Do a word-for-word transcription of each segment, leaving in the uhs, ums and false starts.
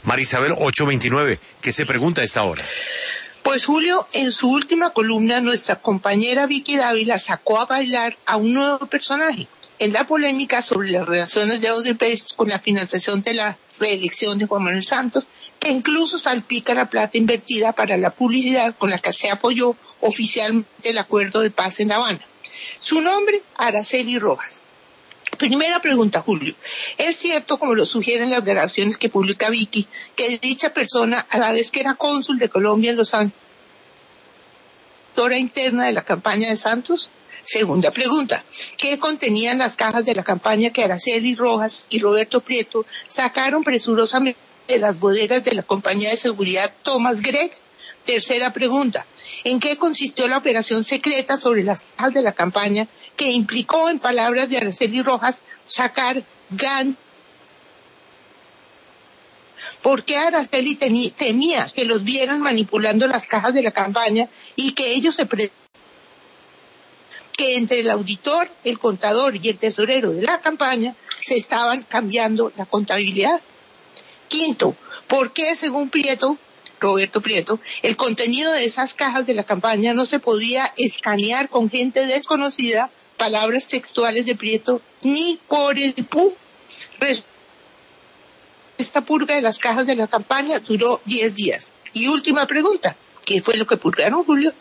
Marisabel, ocho veintinueve, ¿qué se pregunta a esta hora? Pues Julio, en su última columna, nuestra compañera Vicky Dávila sacó a bailar a un nuevo personaje en la polémica sobre las relaciones de Odebrecht con la financiación de la reelección de Juan Manuel Santos, que incluso salpica la plata invertida para la publicidad con la que se apoyó oficialmente el acuerdo de paz en La Habana. Su nombre, Araceli Rojas. Primera pregunta, Julio. ¿Es cierto, como lo sugieren las declaraciones que publica Vicky, que dicha persona, a la vez que era cónsul de Colombia en Los Ángeles, interna de la campaña de Santos? Segunda pregunta, ¿qué contenían las cajas de la campaña que Araceli Rojas y Roberto Prieto sacaron presurosamente de las bodegas de la compañía de seguridad Thomas Gregg? Tercera pregunta, ¿en qué consistió la operación secreta sobre las cajas de la campaña que implicó, en palabras de Araceli Rojas, sacar gan? ¿Por qué Araceli temía que los vieran manipulando las cajas de la campaña y que ellos se pre que entre el auditor, el contador y el tesorero de la campaña se estaban cambiando la contabilidad? Quinto, ¿por qué, según Prieto, Roberto Prieto, el contenido de esas cajas de la campaña no se podía escanear con gente desconocida, palabras textuales de Prieto, ni por el P U? Esta purga de las cajas de la campaña duró diez días. Y última pregunta, ¿qué fue lo que purgaron, Julio?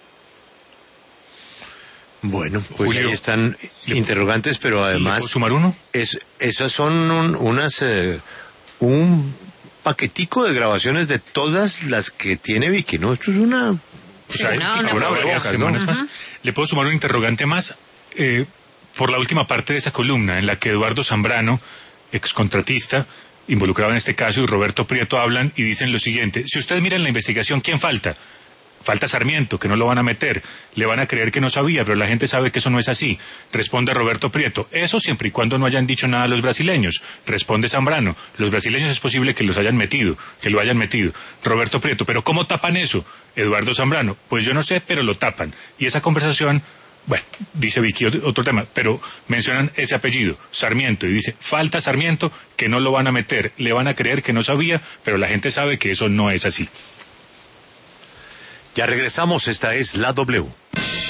Bueno, pues Julio, ahí están interrogantes, pero además... ¿puedo sumar uno? Es, esas son un, unas... Eh, un paquetico de grabaciones de todas las que tiene Vicky, ¿no? Esto es una... O sea, Sí, no, una no, varias no, semanas no. más. Le puedo sumar un interrogante más eh, por la última parte de esa columna en la que Eduardo Zambrano, excontratista, involucrado en este caso, y Roberto Prieto hablan y dicen lo siguiente: si usted mira en la investigación, ¿quién falta? Falta Sarmiento, que no lo van a meter. Le van a creer que no sabía, pero la gente sabe que eso no es así. Responde Roberto Prieto: eso siempre y cuando no hayan dicho nada a los brasileños. Responde Zambrano: los brasileños es posible que los hayan metido, que lo hayan metido. Roberto Prieto: ¿pero cómo tapan eso? Eduardo Zambrano: pues yo no sé, pero lo tapan. Y esa conversación, bueno, dice Vicky otro tema, pero mencionan ese apellido, Sarmiento, y dice: falta Sarmiento, que no lo van a meter. Le van a creer que no sabía, pero la gente sabe que eso no es así. Ya regresamos, esta es La W.